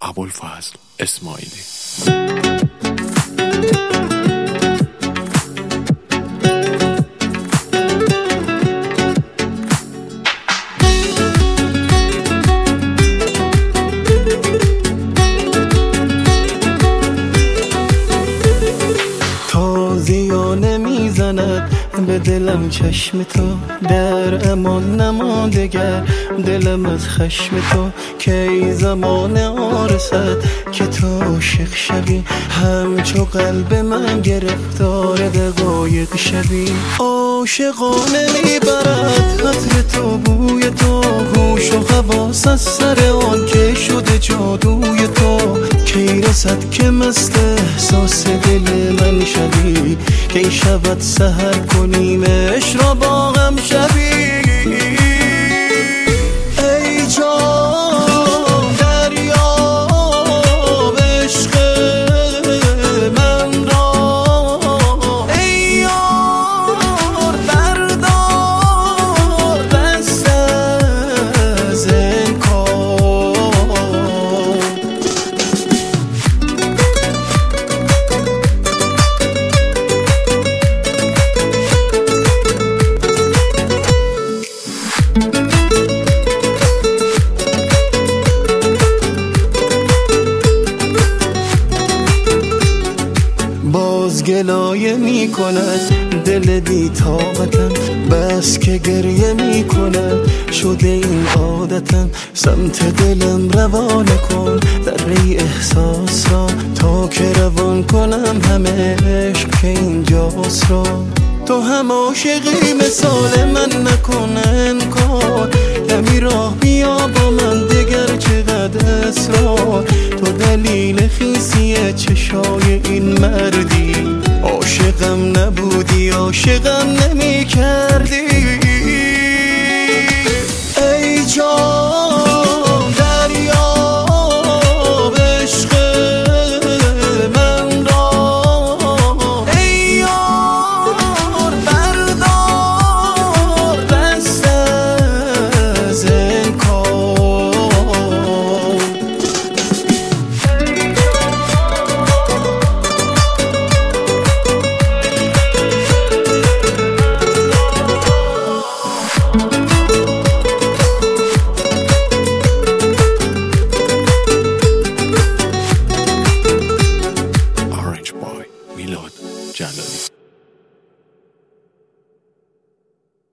ابوالفضل اسماعیلی. تازیانه میزند به دلم چشم تو، در امان نماندگر دلم از خشم تو. کی زمان آرسد که تو عاشق شوی، همچو قلب من گرفتار دقایق شوی. عاشقانه میبرد عطر تو بوی تو، هوش و حواس از سر آن که شده جادوی تو. کی رسد که مست احساس دل من شوی، کی شود سحر کنیمش را با هم شوی. ای جان دریاب عشق من را، ای یار بردار دست از انکار. باز گلایه می کند دل بی طاقتم، بس که گریه می کند شده این عادتم. سمت دلم روانه کن دره احساس را، تا که روان کنم همه عشق که اینجاست را. تو هم عاشقی مثال من نکن انکار، کمی راه بیا با من دگر چقدر اصرار. تو دلیل خیسی چشای این مردی، عاشقم نبودی عاشقم